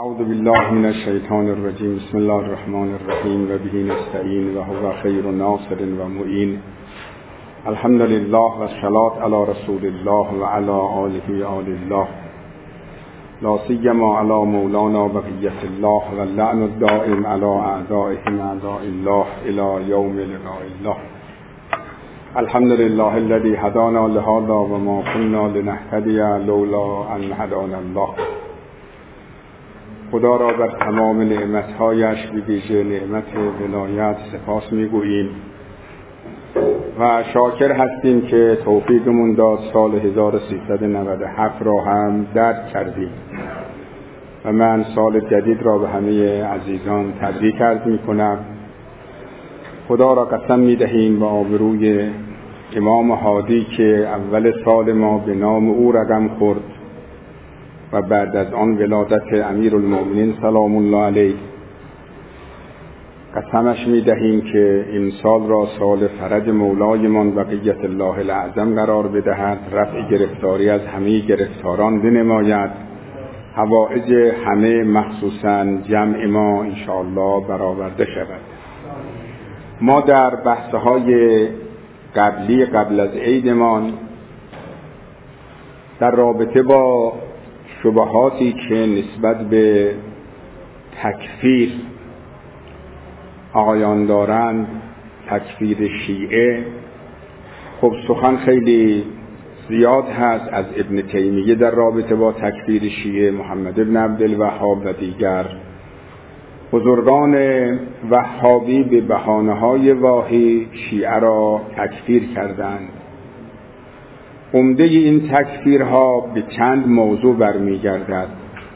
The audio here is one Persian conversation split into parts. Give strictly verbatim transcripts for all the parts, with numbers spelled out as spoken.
اعوذ بالله من الشیطان الرجیم. بسم الله الرحمن الرحیم و به نستعین و هو خیر ناصر و معین. الحمد لله و الصلاة علی رسول الله و علی آله و آل الله، لا سیما علی مولانا بقیة الله و اللعن الدائم علی اعدائهم اعداء الله الی یوم لقاء الله. الحمد لله الذي هدانا لهذا و ما كنا لنهتدی لولا ان هدانا الله. خدا را بر تمام نعمتهایش به ویژه نعمت ولایت سپاس میگوییم و شاکر هستیم که توفیقمون داد سال هزار و سیصد و نود و هفت را هم درک کردیم و من سال جدید را به همه عزیزان تبریک عرض میکنم. خدا را قسم میدهیم با آبروی امام هادی که اول سال ما به نام او رقم خورد و بعد از آن ولادت امیرالمؤمنین سلام الله علیه، قسمش می دهیم که این سال را سال فرج مولایمان بقیت الله الاعظم قرار بدهد، رفع گرفتاری از همه گرفتاران بنماید، حوائج همه مخصوصا جمع ما انشاءالله برآورده شود. ما در بحثهای قبلی قبل از عیدمان در رابطه با شبهاتی که نسبت به تکفیر آقایان دارند، تکفیر شیعه، خب سخن خیلی زیاد هست از ابن تیمیه در رابطه با تکفیر شیعه، محمد ابن عبدالوهاب و دیگر بزرگان وهابی به بهانه‌های واهی شیعه را تکفیر کردند. عمده این تکفیرها به چند موضوع برمیگردد.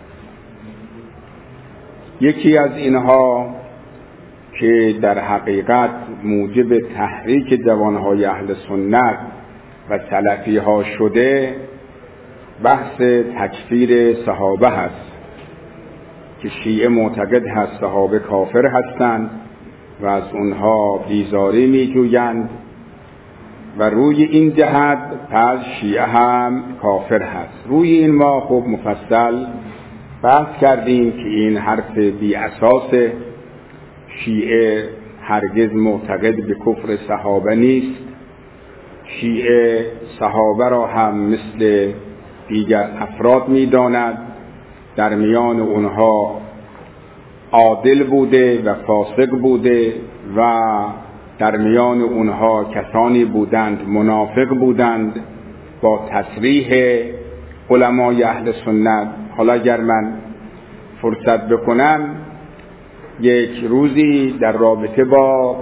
یکی از اینها که در حقیقت موجب تحریک جوانهای اهل سنت و سلفی ها شده، بحث تکفیر صحابه هست که شیعه معتقد هست صحابه کافر هستند و از اونها بیزاری می جویند و روی این جهت پس شیعه هم کافر هست. روی این ما خوب مفصل بحث کردیم که این حرف بی اساس، شیعه هرگز معتقد به کفر صحابه نیست. شیعه صحابه را هم مثل دیگر افراد می داند، در میان اونها عادل بوده و فاسق بوده و در میان اونها کسانی بودند منافق بودند با تصریح علمای اهل سنت. حالا اگر من فرصت بکنم یک روزی در رابطه با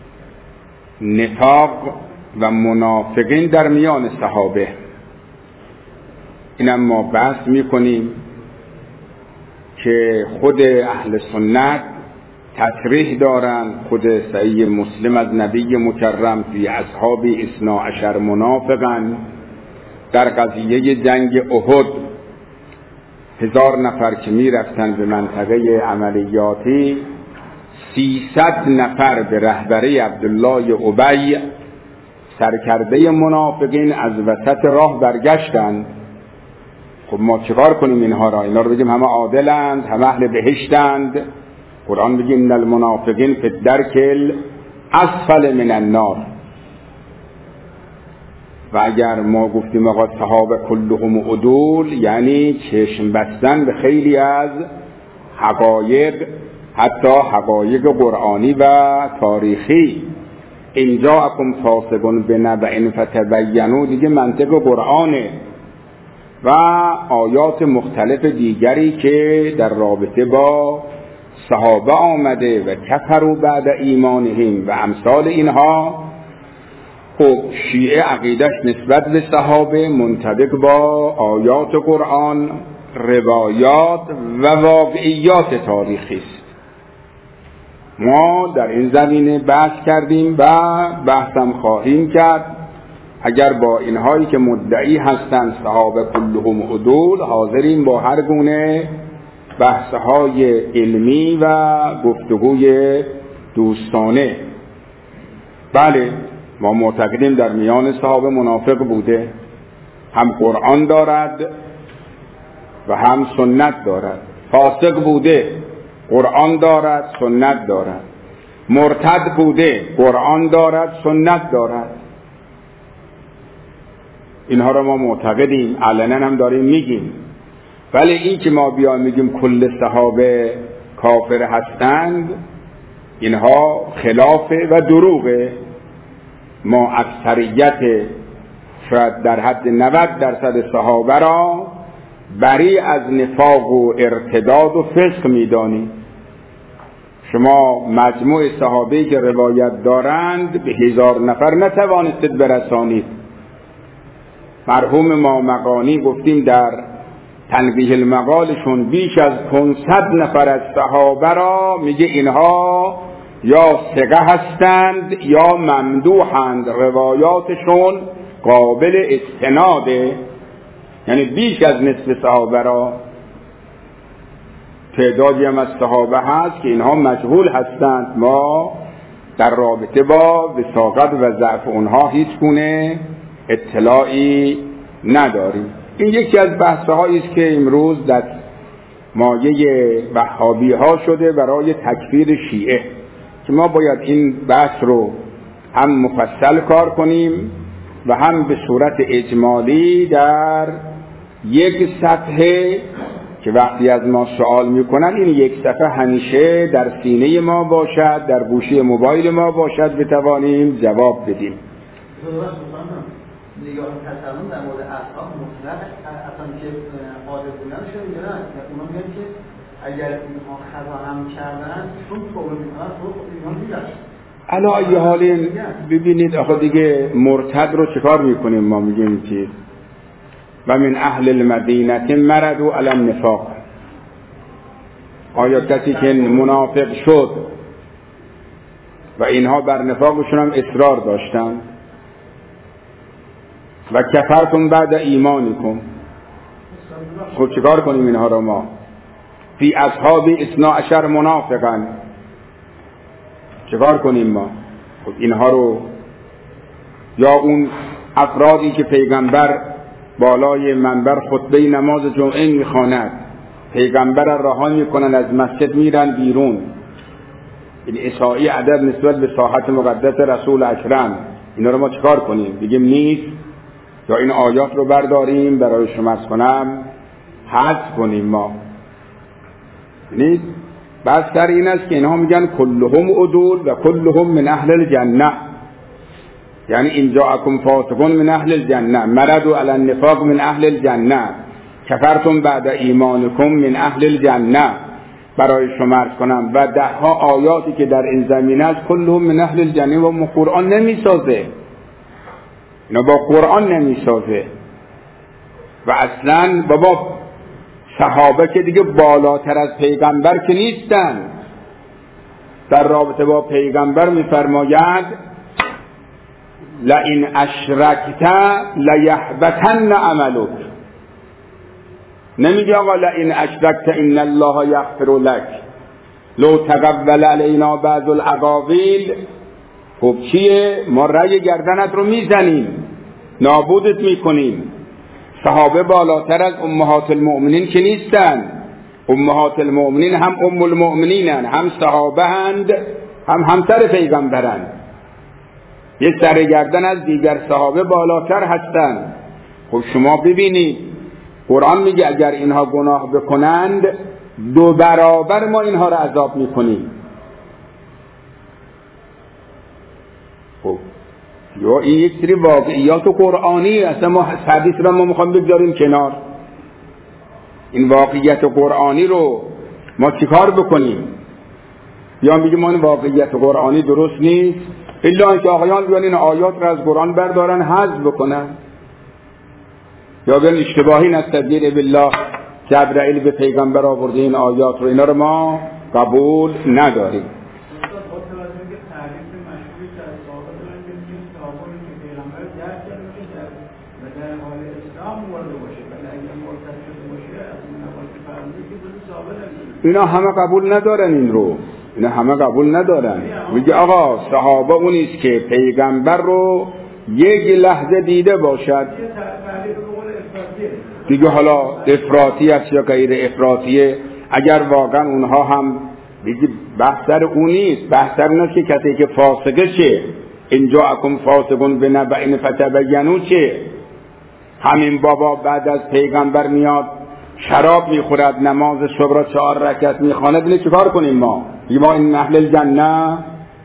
نفاق و منافقین در میان صحابه اینم ما بحث میکنیم که خود اهل سنت تصریح دارند، خود صحیح مسلم از نبی مکرم فی اصحاب اثنا عشر منافقا، در قضیه جنگ احد هزار نفر که می رفتن به منطقه عملیاتی، سیصد نفر به رهبری عبدالله ابی سرکرده منافقین از وسط راه برگشتند. خب ما چیکار کنیم اینها را؟ اینا رو بگیم همه عادلند، همه اهل بهشتند؟ قرآن بگیم ان المنافقین فی الدرک الاسفل من النار. و اگر ما گفتیم آقا صحابه کلهم عدول، یعنی چشم بستن به خیلی از حقایق، حتی حقایق قرآنی و تاریخی. ان جاءکم فاسق بنبأ فتبینوا، دیگه منطق قرآنه و آیات مختلف دیگری که در رابطه با صحابه آمده و کفروا بعد ایمانهم و امثال اینها. خب شیعه عقیدش نسبت به صحابه منطبق با آیات قرآن، روایات و واقعیات تاریخی است. ما در این زمینه بحث کردیم و بحثم خواهیم کرد. اگر با اینهایی که مدعی هستند صحابه کلهم عدول حاضرین با هر گونه بحثهای علمی و گفتگوی دوستانه. بله ما معتقدیم در میان صحابه منافق بوده، هم قرآن دارد و هم سنت دارد. فاسق بوده قرآن دارد سنت دارد، مرتد بوده قرآن دارد سنت دارد. اینها رو ما معتقدیم، علنا هم داریم میگیم. ولی این که ما بیان میگیم کل صحابه کافر هستند، اینها خلافه و دروغه. ما اکثریت شاید در حد نود درصد صحابه را بری از نفاق و ارتداد و فسق میدانیم. شما مجموع صحابه که روایت دارند به هزار نفر نتوانستید برسانید. مرحوم ما مقانی گفتیم در تنبیه المقالشون بیش از پانصد نفر از صحابه را میگه اینها یا ثقه هستند یا ممدوحند، روایاتشون قابل استناده. یعنی بیش از نصف صحابه را. تعدادی هم از صحابه هست که اینها مجهول هستند، ما در رابطه با وثاقت و ضعف اونها هیچ گونه اطلاعی نداریم. این یکی از بحث‌هایی است که امروز در مایه وهابی ها شده برای تکفیر شیعه، که ما باید این بحث رو هم مفصل کار کنیم و هم به صورت اجمالی در یک صفحه که وقتی از ما سوال میکنن این یک صفحه همیشه در سینه ما باشد، در گوشی موبایل ما باشد، بتوانیم جواب بدیم. نگاه تصمیم در مورد اصحاب مطلق اصلا که قادر بودنشون میگن، اونا میگن که اگر اینها خطا هم کردن چون توبه میکنن تو ایمان میگشت. علا ای حالین ببینید آخه دیگه مرتد رو چکار میکنیم؟ ما میگیم که و من اهل المدینه مردوا علی النفاق. آیا کسی که منافق شد و اینها بر نفاقشون هم اصرار داشتن و کفرتم بعد ایمانکم، خب چکار کنیم اینها را؟ ما فی اصحاب اثنا عشر منافقا، چکار کنیم ما؟ خب اینها رو، یا اون افرادی که پیغمبر بالای منبر خطبه نماز جمعه میخواند، پیغمبر را رها میکنن، از مسجد میرن بیرون، این اسائی ادب نسبت به ساحت مقدس رسول اکرم، اینا رو ما چکار کنیم؟ بگیم نیست؟ یا این آیات رو برداریم برای شما از کنم حذف کنیم؟ ما نیست. بس در این است که اینها میگن کلهم عدول و کلهم من اهل الجنه، یعنی این جاءکم فاسقون من اهل الجنه، مردوا علی النفاق من اهل الجنه، کفرتم بعد ایمانکم من اهل الجنه. برای شما عرض کنم و ده ها آیاتی که در این زمینه است کلهم من اهل الجنه و قرآن نمیسازه، اینا با قرآن نمیسازه. و اصلا بابا صحابه که دیگه بالاتر از پیغمبر که نیستن. در رابطه با پیغمبر میفرماید لئن اشرکت لیحبطن عملک، نمیگه آقا لئن اشرکت ان الله یغفر لک لو تقبل علینا بعض الاقاویل. خب چیه؟ ما رگ گردنت رو میزنیم، نابودت میکنیم. صحابه بالاتر از امهات المؤمنین که نیستن. امهات المؤمنین هم ام المؤمنینن، هم صحابه هند، هم همسر پیغمبرند. یه سر گردن از دیگر صحابه بالاتر هستند. خب شما ببینید قرآن میگه اگر اینها گناه بکنند دو برابر ما اینها را عذاب میکنیم. خب یا این یک سری واقعیات قرآنی، اصلا ما حدیث را ما میخوام بگذاریم کنار. این واقعیت قرآنی رو ما چیکار بکنیم؟ یا میگیم ما این واقعیت قرآنی درست نیست، الا اینکه آقایان بیان این آیات را از قرآن بردارن حذف بکنن، یا بیان اشتباهی نستدیر بالله جبرائیل به پیغمبر آورده این آیات رو، اینا رو ما قبول نداریم. اینا همه قبول ندارن این رو، اینا همه قبول ندارن. میگه آقا صحابه اونیست که پیغمبر رو یک لحظه دیده باشد، دیگه حالا افراطی است یا غیر افراطیه، اگر واقعا اونها هم بگی بحث در اون نیست، بحث در اون است که کسی که فاسقه چه، اینجا اکم فاسقون به نبعین فتبینوا چه. همین بابا بعد از پیغمبر میاد شراب میخورد، نماز صبح را چهار رکعت میخواند، بله چیکار کنیم ما؟ ما این اهل الجنه،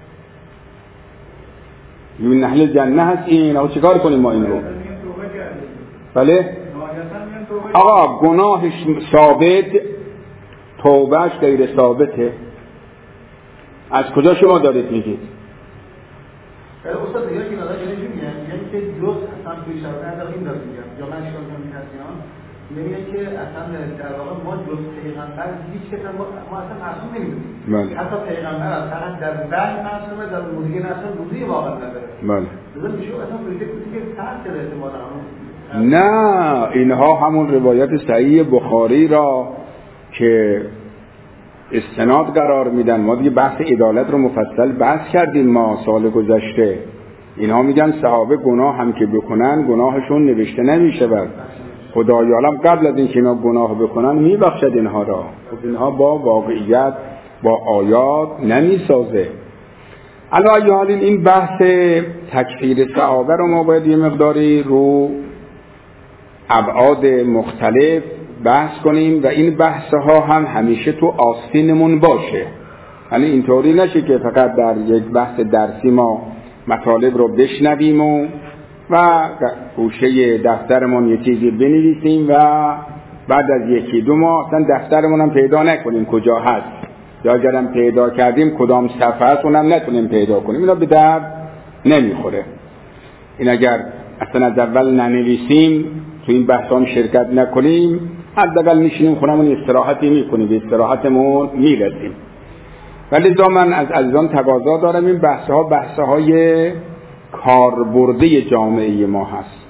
این اهل الجنه هست، این او چیکار کنیم ما این رو؟ بله آقا گناهش ثابت، توبهش غیر ثابته. از کجا شما دارید میگید؟ استاد دیگه که نداره چه میگن؟ یعنی که جز اصلا توی شرایط نداره این داره میگن یا من اشکال کنم می‌کنم میگن که اصلا در واقع ما جز پیغمبر هیچ کس ما ما اصلا معصوم نمی‌دونیم. حتی پیغمبر از فقط در وحی معصومه، در موضوع اصلا روزی واقعا نداره. بله. لذا میشه اصلا فکر کنید که فرق داره احتمالاً. نه اینها همون روایت صحیح بخاری را که استناد قرار میدن. ما دیگه بحث عدالت رو مفصل بحث کردیم ما سال گذشته. اینها میگن صحابه گناه هم که بکنن گناهشون نوشته نمیشه، بعد خدای عالم قبل از اینکه اینا گناه بکنن میبخشد اینها را. خب اینها با واقعیت با آیات نمیسازه. علی حال این بحث تکفیر صحابه رو ما باید یه مقداری رو ابعاد مختلف بحث کنیم و این بحث ها هم همیشه تو آستینمون باشه. یعنی اینطوری نشه که فقط در یک بحث درسی ما مطالب رو بشنویم و و گوشه دفترمون یه چیزی بنویسیم و بعد از یکی دو ماه اصلا دفترمون هم پیدا نکنیم کجا هست، یا اگرم پیدا کردیم کدام صفحه است اونم نتونیم پیدا کنیم. اینا به درد نمیخوره. این اگر اصلا از اول ننویسیم تو این بحثام شرکت نکنیم، حداقل میشینیم خونمون استراحتی میکنیم، به استراحتمون میرسیم. ولی دا من از عزیزان تقاضا دارم این بحث‌ها بحث‌های کاربردی جامعه ما هست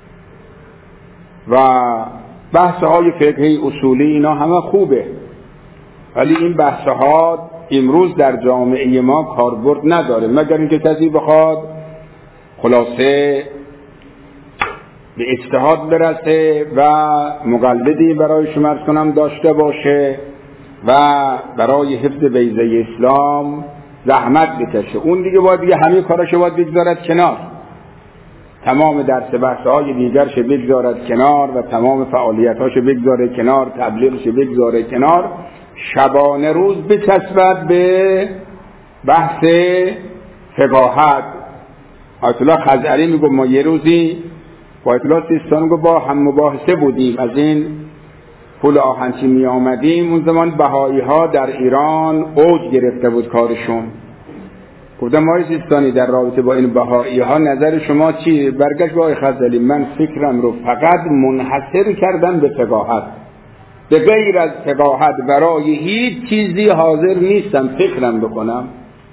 و بحث‌های فقهی اصولی اینا همه خوبه، ولی این بحث‌ها امروز در جامعه ما کاربرد نداره، مگر اینکه کسی بخواد خلاصه به اجتهاد برسه و مقلدی برای شما عرض کنم داشته باشه و برای حفظ بیضه اسلام زحمت بکشه. اون دیگه باید دیگه همه کاراشو باید بگذارد کنار، تمام درس بحث‌های دیگرش بگذارد کنار و تمام فعالیتاشو بگذاره کنار، تبلیغش بگذاره کنار، شبانه روز بچسبد به بحث فقاهت. آیت الله خضری میگه ما یه روزی با آیت الله سیستان با هم مباحثه بودیم، از این پول آهنچی می آمدیم. اون زمان بهایی ها در ایران اوج گرفته بود کارشون. گفتم ما سیستانی در رابطه با این بهایی ها نظر شما چی؟ برگشت با آقای خضری من فکرم رو فقط منحصر کردم به فقاهت، به غیر از فقاهت برای هیچ چیزی حاضر نیستم فکرم بکنم.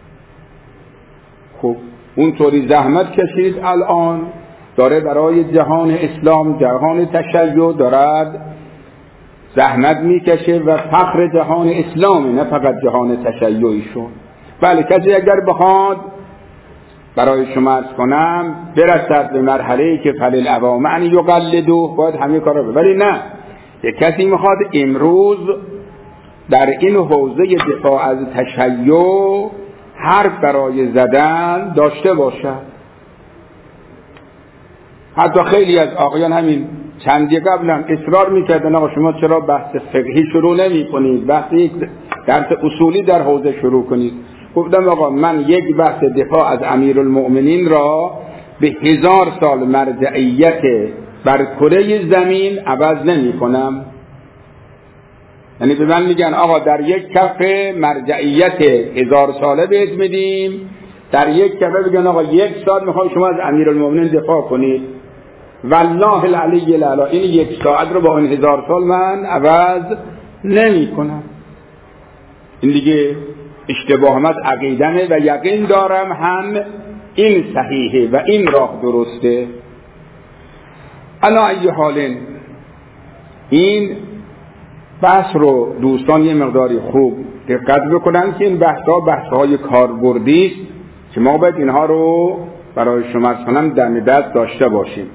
خب اونطوری زحمت کشید، الان داره برای جهان اسلام، جهان تشیع دارد زحمت میکشه و فخر جهان اسلامی، نه فقط جهان تشیعیشون. بله کسی اگر بخواد برای شما عرض کنم برسد به مرحله‌ای که فلیل عوامعنی یقلدو باید همه کار رو، ولی نه، یک کسی میخواد امروز در این حوزه دفاع از تشیع حرف برای زدن داشته باشد. حتی خیلی از آقایان همین چندی قبل هم اصرار میکردن آقا شما چرا بحث فقهی شروع نمی کنید، بحث یک درس اصولی در حوزه شروع کنید. گفتم آقا من یک بحث دفاع از امیرالمؤمنین را به هزار سال مرجعیت بر کره زمین عوض نمی کنم. یعنی به من میگن آقا در یک کفه مرجعیت هزار ساله بهت میدیم، در یک کفه بگن آقا یک ساعت میخوام شما از امیرالمؤمنین دفاع کنید. والله العلی الاعلی، این یک ساعت رو با این هزار سال من عوض نمی کنم. این دیگه اشتباه هم از عقیدنه و یقین دارم هم این صحیحه و این راه درسته. علا ای حال این بحث رو دوستان یه مقداری خوب دقت بکنن که این بحث‌ها بحث‌های کاربردی است که ما باید اینها رو برای شما کنم دم دست داشته باشیم.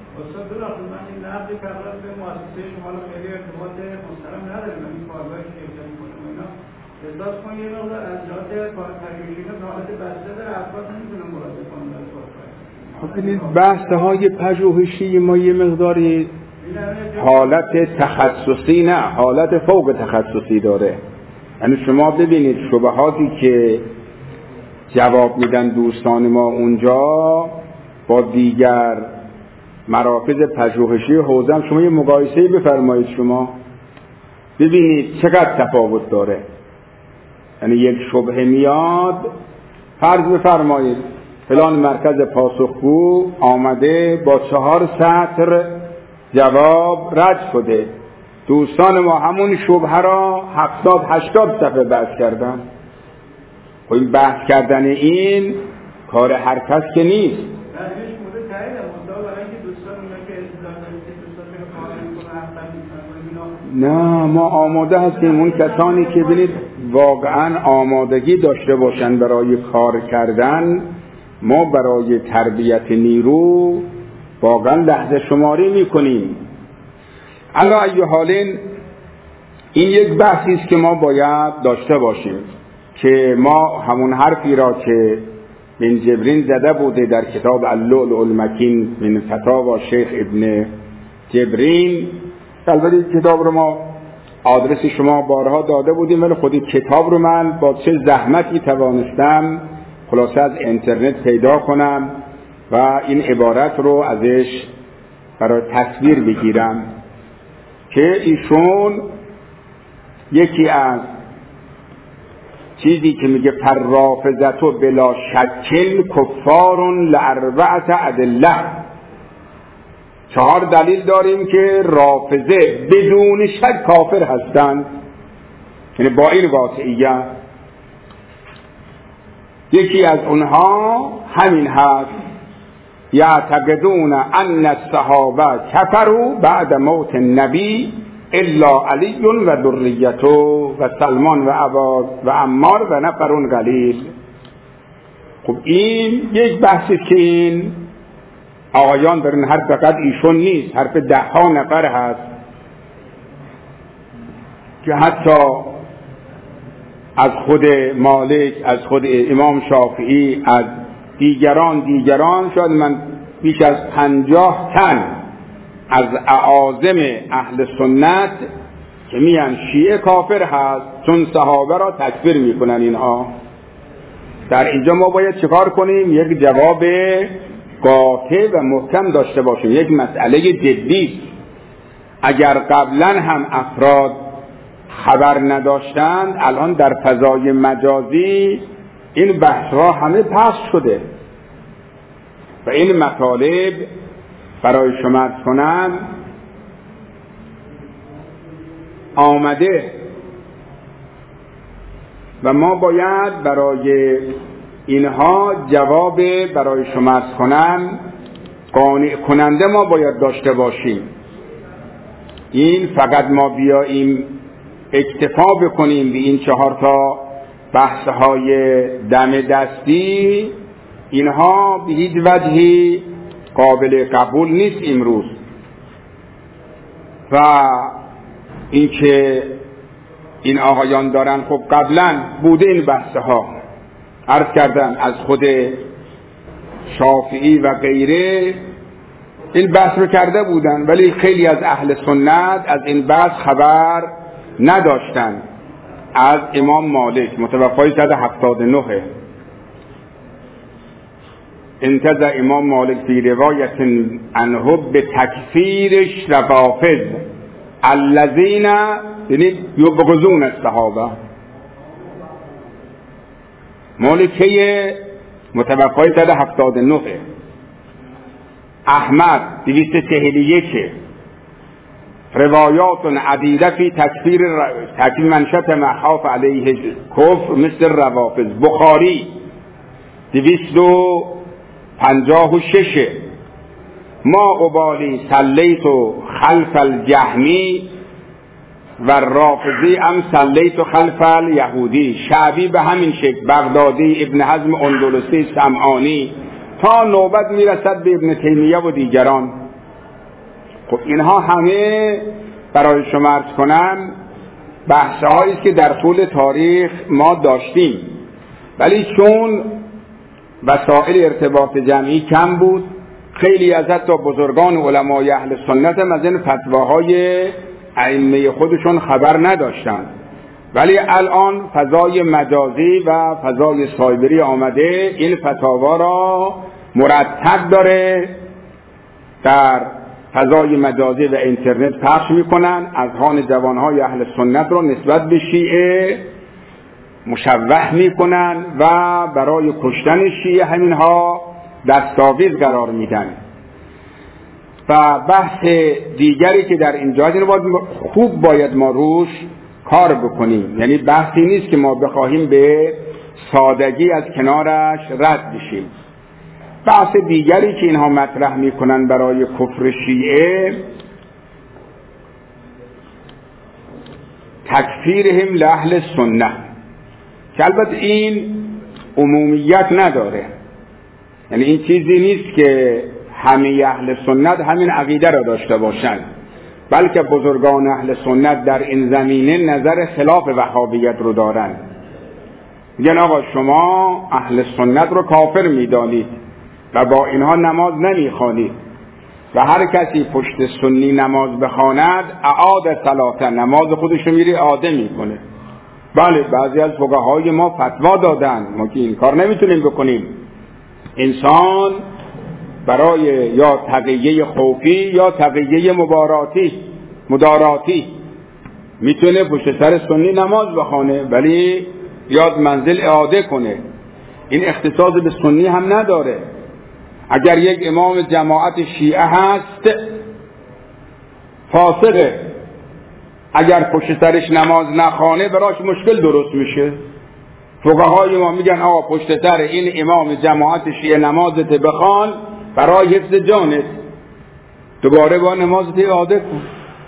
احساس کنم یه مقدار از جهات پژوهشی حالت بسته داره، افراد نمیتونن مراجعه کنن در صحبت. خب ببینید بحث‌های پژوهشی ما یه مقداری حالت تخصصی نه، حالت فوق تخصصی داره. یعنی شما ببینید شبهاتی که جواب میدن دوستان ما اونجا با دیگر مراکز پژوهشی حوزه هم شما یه مقایسه بفرمایید، شما ببینید چقدر تفاوت داره. یعنی یک شبهه میاد، فرض بفرمایید فلان مرکز پاسخگو آمده با چهار سطر جواب رد شده، دوستان ما همون شبهه را هفتاد هشتاد صفحه بحث کردن. و این بحث کردن این کار هر کس که نیست. نه ما آماده هستیم، اون کسانی که ببینید واقعا آمادگی داشته باشن برای کار کردن، ما برای تربیت نیرو واقعا لحظه شماری میکنیم. علی ای حالین این یک بحثی است که ما باید داشته باشیم که ما همون حرفی را که بن جبرین زده بوده در کتاب اللؤلؤ المکین من فتاوی شیخ ابن جبرین، البته کتاب رو ما آدرس شما بارها داده بودیم، ولی خودی کتاب رو من با چه زحمتی توانستم خلاصه از اینترنت پیدا کنم و این عبارت رو ازش برای تصویر بگیرم که ایشون یکی از چیزی که میگه پرافضتو بلا شکل کفارون لاربعت ادله، چهار دلیل داریم که رافضه بدون شک کافر هستند، یعنی با این واقعیت. یکی از اونها همین هست یعتقدون ان الصحابه کفروا بعد موت النبی الا علی و ذریته و سلمان و عباس و عمار و نفر قلیل. خب این یک بحثی که این آقایان دارن، حرف فقط ایشون نیست، حرف ده ها نفر هست که حتی از خود مالک، از خود امام شافعی، از دیگران دیگران شاید من بیش از پنجاه تن از اعاظم اهل سنت که میان شیعه کافر هست چون صحابه را تکفیر میکنن اینها. در اینجا ما باید چکار کنیم؟ یک جواب قاطع و محکم داشته باشیم. یک مسئله جدی، اگر قبلا هم افراد خبر نداشتند الان در فضای مجازی این بحث‌ها همه پخش شده و این مطالب برای شما عرض کنم آمده و ما باید برای اینها جواب برای شما عرض کنم قانع کننده ما باید داشته باشیم. این فقط ما بیاییم اکتفا بکنیم به این چهار تا بحث‌های دم دستی، اینها به هیچ وجهی قابل قبول نیست امروز. و اینکه این آقایان دارن خب قبلا بوده این بحث‌ها، عرض کردم از خود شافعی و غیره این بحث رو کرده بودن، ولی خیلی از اهل سنت از این بحث خبر نداشتن. از امام مالک متوفی صد و هفتاد و نه انتزع امام مالک فی روایت عنه به تکفیرش روافض الذین یعنی یبغضون الصحابه. مالکه متوفی صد و هفتاد و نه، احمد دویست و چهل و یک، روایات عدیده فی تکفیر تکفیر منشط محاف علیه کفر مثل روافض. بخاری دویست و پنجاه و شش، ما ابالی صلیت خلف الجهمی و رافضی ام صلیت خلف الیهودی. شعبی به همین شکل، بغدادی، ابن حزم اندلسی، سمعانی، تا نوبت میرسد به ابن تیمیه و دیگران. خب اینها همه برای شما عرض کنم بحث‌هایی است که در طول تاریخ ما داشتیم، ولی چون وسایل ارتباط جمعی کم بود، خیلی از حتی بزرگان علمای اهل سنت هم از این فتواهای ائمه خودشون خبر نداشتن. ولی الان فضای مجازی و فضای سایبری آمده، این فتاوا را مرتب داره در فضای مجازی و اینترنت پخش میکنن، اذهان جوانهای اهل سنت رو نسبت به شیعه مشوه میکنن و برای کشتن شیعه همینها دستاویز قرار میدن. و بحث دیگری که در اینجا این باید خوب باید ما روش کار بکنیم، یعنی بحثی نیست که ما بخواهیم به سادگی از کنارش رد بشیم. بحث دیگری که اینها مطرح میکنن برای کفر شیعه، تکفیرهم لأهل سنت، که البته این عمومیت نداره، یعنی این چیزی نیست که همه اهل سنت همین عقیده را داشته باشند، بلکه بزرگان اهل سنت در این زمینه نظر خلاف وهابیت رو دارن. میگن آقا شما اهل سنت رو کافر میدانید و با اینها نماز نمیخوانید و هر کسی پشت سنی نماز بخواند اعاد صلاته، نماز خودش رو میره اعاده میکنه. بله بعضی از فقهای ما فتوا دادن، ما که این کار نمیتونیم بکنیم. انسان برای یا تقیه خوفی یا تقیه مباراتی مداراتی میتونه پشت سر سنی نماز بخونه، ولی یاد منزل اعاده کنه. این اختصاص به سنی هم نداره. اگر یک امام جماعت شیعه هست فاسقه، اگر پشت سرش نماز نخوانه براش مشکل درست میشه. فقهای ما میگن آقا پشت سر این امام جماعت شیعه نمازت بخوان برای حفظ جانت، دوباره با نمازت اعاده کن.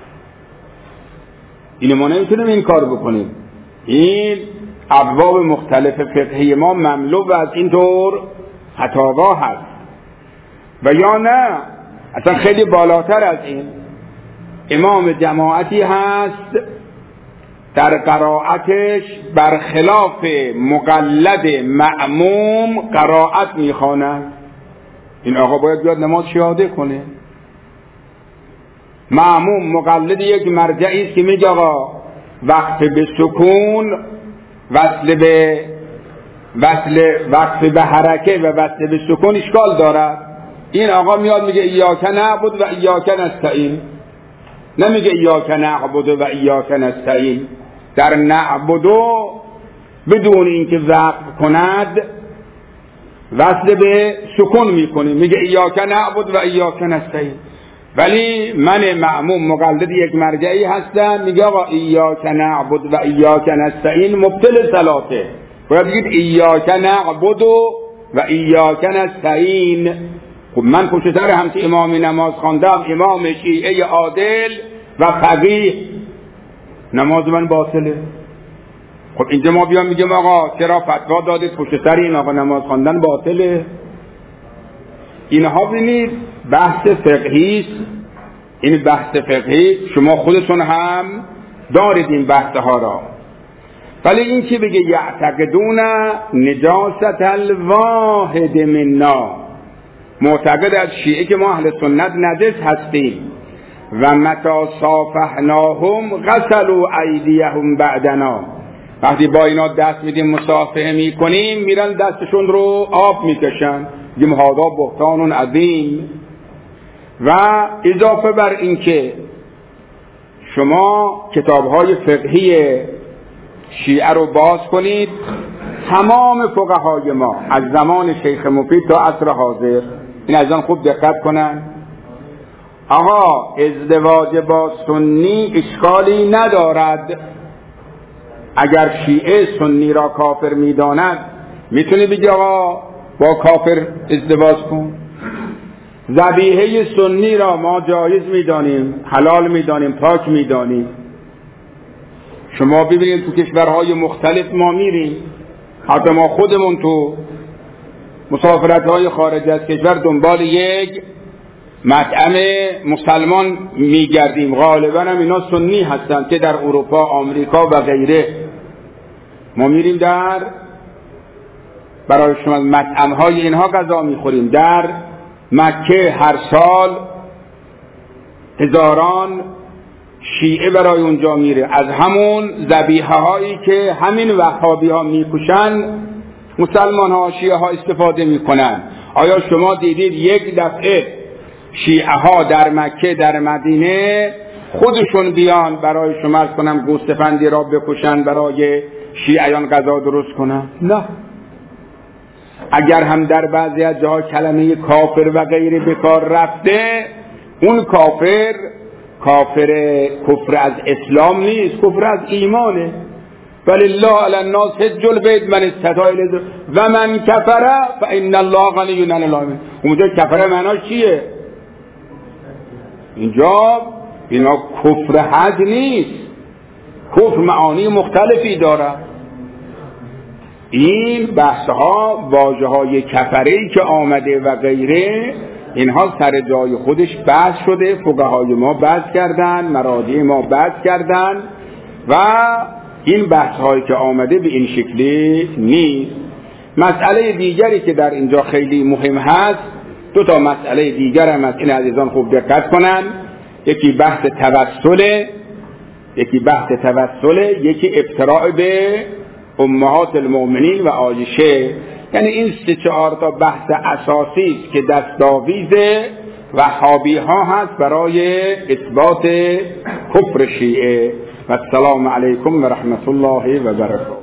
این ما نمیتونیم این کار بکنیم. این ابواب مختلف فقهی ما مملو از این طور فتاوا هست. و یا نه اصلا خیلی بالاتر از این، امام جماعتی هست در قرائتش برخلاف مقلد مأموم قرائت میخواند، این آقا باید بیاد نماز شهاده کنه. مأموم مقلد یک مرجعی است که میگه آقا وقف به سکون، وصل به وصل وقف به حرکه و وصل به سکون اشکال دارد. این آقا میاد میگه ایاک نعبد و ایاک نستعین، نمیگه ایاک نعبد و ایاک نستعین. در نعبدو بدون اینکه وقف کند وصل به سکون میکنیم، میگه ایاک نعبد و ایاک نستعین. ولی من معموم مقلد یک مرجعی هستم، میگه آقا ایاک نعبد و ایاک نستعین مبطل صلاته، باید بگید ایاک نعبد و ایاک نستعین. خب من پشت سر همچه امامی نماز خواندم، امام شیعه عادل و فقیه، نماز من باطله. خب اینجا ما بیام میگم آقا چرا فتوا دادید پشت سر این آقا نماز خواندن باطله؟ اینها ببینید بحث فقهی است. این بحث فقهی شما خودتون هم دارید این بحث ها را، ولی این که بگه یعتقدون نجاست الواحد منا، معتقد از شیعه که ما اهل سنت نجس هستیم و متی صافحناهم غسلوا ایدیهم بعدنا، وقتی با اینا دست میدیم مصافحه میکنیم میرن دستشون رو آب میکشن، میگیم هذا بهتان عظیم. و اضافه بر این که شما کتابهای فقهی شیعه رو باز کنید، تمام فقهای ما از زمان شیخ مفید تا عصر حاضر، این از آن خوب دقت کنن، آقا ازدواج با سنی اشکالی ندارد. اگر شیعه سنی را کافر میداند میتونه بگه آقا با کافر ازدواج کن. ذبیحه سنی را ما جایز میدانیم، حلال میدانیم، پاک میدانیم. شما ببینید تو کشورهای مختلف ما میریم، حتی ما خودمون تو مسافرت‌های خارج از کشور دنبال یک مطعم مسلمان میگردیم، غالبا هم اینا سنی هستن که در اروپا، آمریکا و غیره. ما میریم در برای شما مطعم های اینها غذا میخوریم. در مکه هر سال هزاران شیعه برای اونجا میره، از همون ذبیحه هایی که همین وهابی ها میکشن مسلمان ها شیعه ها استفاده میکنن. آیا شما دیدید یک دفعه شیعه ها در مکه در مدینه خودشون بیان برای شما از کنم گوسفندی را بکشن برای شیعیان غذا درست کنن؟ نه. اگر هم در بعضی از جاها کلمه کافر و غیره به کار رفته، اون کافر کافر کفر از اسلام نیست، کفر از ایمانه. ولله علی الناس حج البیت من استطاع الیه و من کفر فان الله غنی عن العالمین. اونجا کفر معناش چیه؟ اینجا اینا کفر حج نیست، کفر معانی مختلفی داره. این بحث ها واژه های کفری که آمده و غیره، اینها سر جای خودش بحث شده، فقهای ما بحث کردن، مراجع ما بحث کردن و این بحث هایی که آمده به این شکلی نیست. مسئله دیگری که در اینجا خیلی مهم هست، دو تا مسئله دیگر هم از این عزیزان خوب دقت کنن. یکی بحث توسل، یکی بحث توسل، یکی ابتراء به امهات المؤمنین و عایشه. یعنی این سه چهار تا بحث اساسی است که دستاویز وهابی ها هست برای اثبات کفر شیعه. و السلام علیکم و رحمت الله و برکاته.